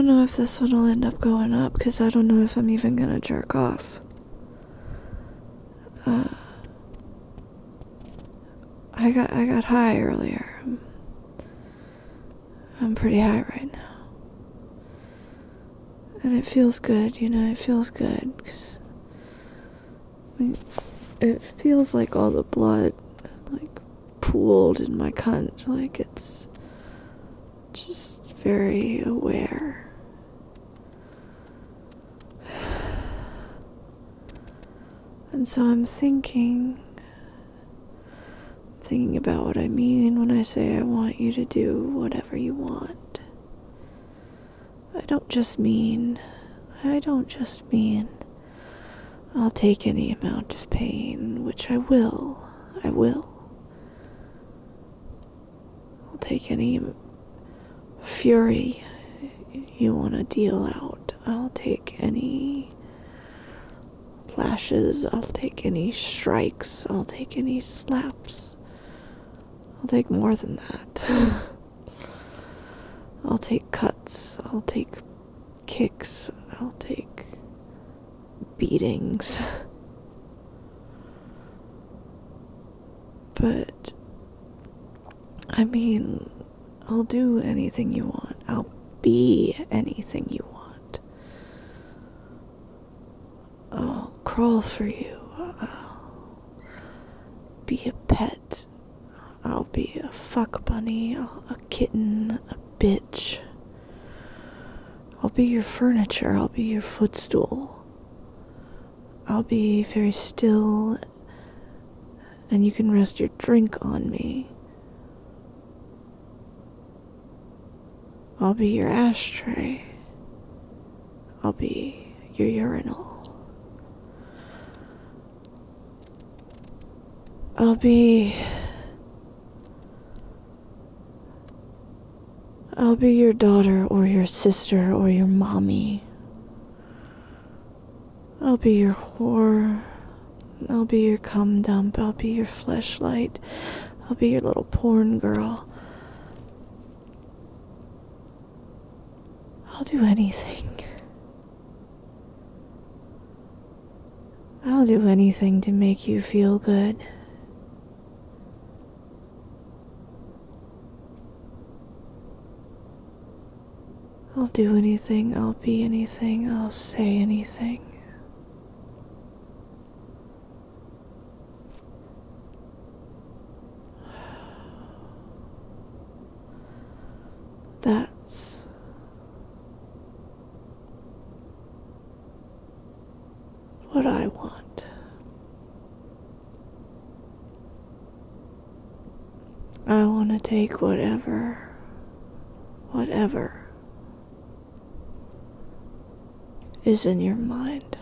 know if this one will end up going up, because I don't know if I'm even gonna jerk off. I got high earlier. I'm pretty high right now. And it feels good, it feels good, because it feels like all the blood, like, pooled in my cunt, like it's just very aware. And so I'm thinking about what I mean when I say I want you to do whatever you want. I don't just mean I'll take any amount of pain, which I will. I'll take any fury you want to deal out. I'll take any lashes. I'll take any strikes. I'll take any slaps. I'll take more than that. I'll take cuts. I'll take kicks. I'll take beatings. But, I mean, I'll do anything you want. I'll be anything you want. I'll crawl for you. I'll be a pet. I'll be a fuck bunny, a kitten, a bitch. I'll be your furniture. I'll be your footstool. I'll be very still, and you can rest your drink on me. I'll be your ashtray. I'll be your urinal. I'll be your daughter or your sister or your mommy. I'll be your whore. I'll be your cum dump. I'll be your fleshlight. I'll be your little porn girl. I'll do anything. I'll do anything to make you feel good. I'll do anything, I'll be anything, I'll say anything. That's what I want. I want to take whatever is in your mind.